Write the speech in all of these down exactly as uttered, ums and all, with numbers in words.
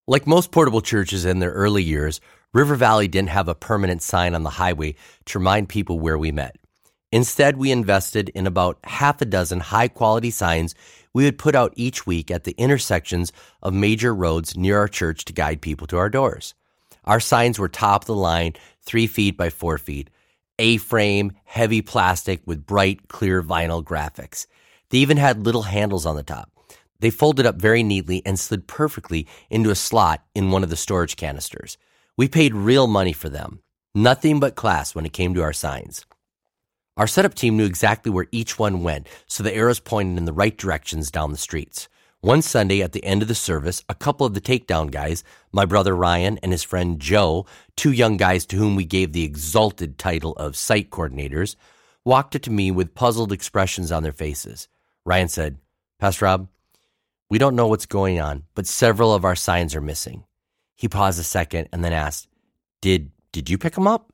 Like most portable churches in their early years, River Valley didn't have a permanent sign on the highway to remind people where we met. Instead, we invested in about half a dozen high-quality signs we would put out each week at the intersections of major roads near our church to guide people to our doors. Our signs were top of the line, three feet by four feet, A-frame, heavy plastic with bright, clear vinyl graphics. They even had little handles on the top. They folded up very neatly and slid perfectly into a slot in one of the storage canisters. We paid real money for them. Nothing but class when it came to our signs. Our setup team knew exactly where each one went, so the arrows pointed in the right directions down the streets. One Sunday at the end of the service, a couple of the takedown guys, my brother Ryan and his friend Joe, two young guys to whom we gave the exalted title of site coordinators, walked up to me with puzzled expressions on their faces. Ryan said, "Pastor Rob, we don't know what's going on, but several of our signs are missing." He paused a second and then asked, Did did you pick them up?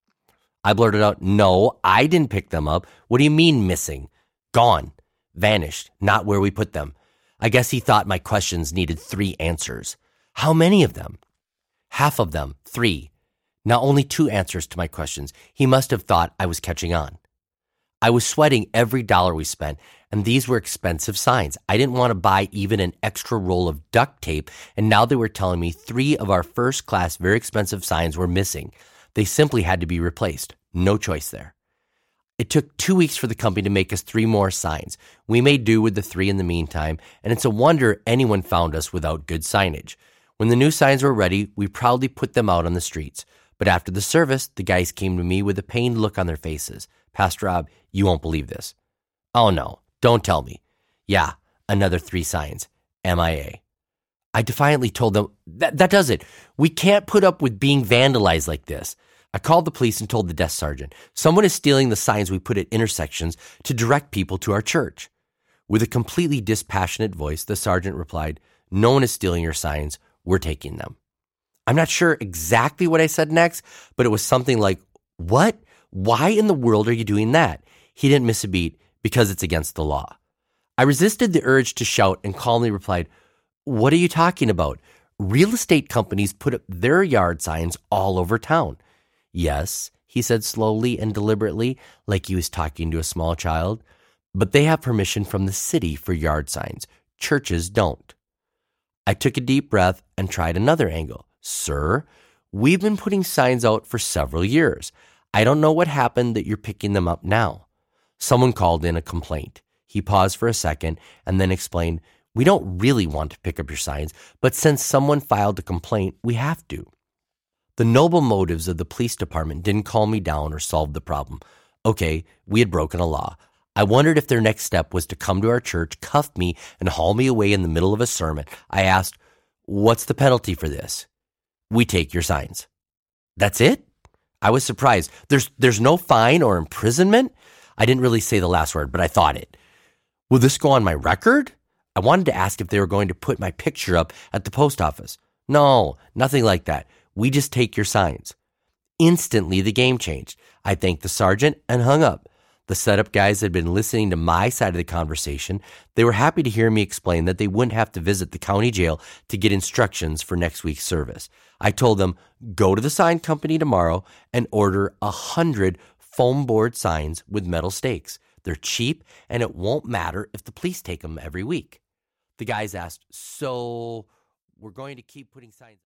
I blurted out, "No, I didn't pick them up. What do you mean missing?" "Gone. Vanished. Not where we put them." I guess he thought my questions needed three answers. How many of them? Half of them, three. Now only two answers to my questions. He must have thought I was catching on. I was sweating every dollar we spent, and these were expensive signs. I didn't want to buy even an extra roll of duct tape, and now they were telling me three of our first-class, very expensive signs were missing. They simply had to be replaced. No choice there. It took two weeks for the company to make us three more signs. We made do with the three in the meantime, and it's a wonder anyone found us without good signage. When the new signs were ready, we proudly put them out on the streets. But after the service, the guys came to me with a pained look on their faces. "Pastor Rob, you won't believe this." "Oh no, don't tell me." "Yeah, another three signs. M I A" I defiantly told them, that, that does it. We can't put up with being vandalized like this. I called the police and told the desk sergeant, "Someone is stealing the signs we put at intersections to direct people to our church." With a completely dispassionate voice, the sergeant replied, "No one is stealing your signs. We're taking them." I'm not sure exactly what I said next, but it was something like, "What? Why in the world are you doing that?" He didn't miss a beat, "Because it's against the law." I resisted the urge to shout and calmly replied, "What are you talking about? Real estate companies put up their yard signs all over town." "Yes," he said slowly and deliberately, like he was talking to a small child, "but they have permission from the city for yard signs. Churches don't." I took a deep breath and tried another angle. "Sir, we've been putting signs out for several years. I don't know what happened that you're picking them up now." Someone called in a complaint. He paused for a second and then explained, "We don't really want to pick up your signs, but since someone filed a complaint, we have to." The noble motives of the police department didn't calm me down or solve the problem. Okay, we had broken a law. I wondered if their next step was to come to our church, cuff me, and haul me away in the middle of a sermon. I asked, "What's the penalty for this?" "We take your signs." "That's it?" I was surprised. There's there's no fine or imprisonment? I didn't really say the last word, but I thought it. "Will this go on my record?" I wanted to ask if they were going to put my picture up at the post office. "No, nothing like that. We just take your signs." Instantly, the game changed. I thanked the sergeant and hung up. The setup guys had been listening to my side of the conversation. They were happy to hear me explain that they wouldn't have to visit the county jail to get instructions for next week's service. I told them, "Go to the sign company tomorrow and order a hundred foam board signs with metal stakes. They're cheap, and it won't matter if the police take them every week." The guys asked, "So we're going to keep putting signs..."